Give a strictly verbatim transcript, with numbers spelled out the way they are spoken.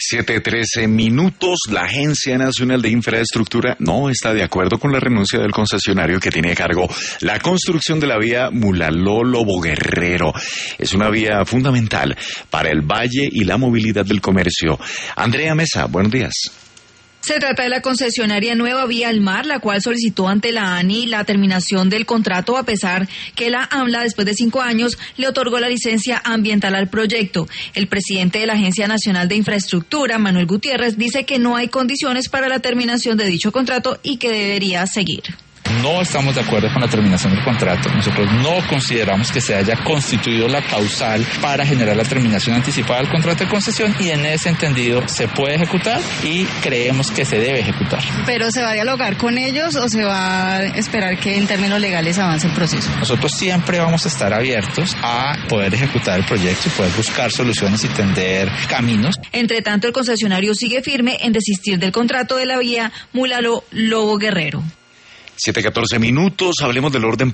siete trece minutos. La Agencia Nacional de Infraestructura no está de acuerdo con la renuncia del concesionario que tiene a cargo la construcción de la vía Mulaló-Lobo Guerrero. Es una vía fundamental para el valle y la movilidad del comercio. Andrea Mesa, buenos días. Se trata de la concesionaria Nueva Vía al Mar, la cual solicitó ante la ANI la terminación del contrato a pesar que la AMLA, después de cinco años, le otorgó la licencia ambiental al proyecto. El presidente de la Agencia Nacional de Infraestructura, Manuel Gutiérrez, dice que no hay condiciones para la terminación de dicho contrato y que debería seguir. No estamos de acuerdo con la terminación del contrato. Nosotros no consideramos que se haya constituido la causal para generar la terminación anticipada del contrato de concesión y en ese entendido se puede ejecutar y creemos que se debe ejecutar. ¿Pero se va a dialogar con ellos o se va a esperar que en términos legales avance el proceso? Nosotros siempre vamos a estar abiertos a poder ejecutar el proyecto y poder buscar soluciones y tender caminos. Entre tanto, el concesionario sigue firme en desistir del contrato de la vía Mulaló-Lobo Guerrero. siete catorce minutos, hablemos del orden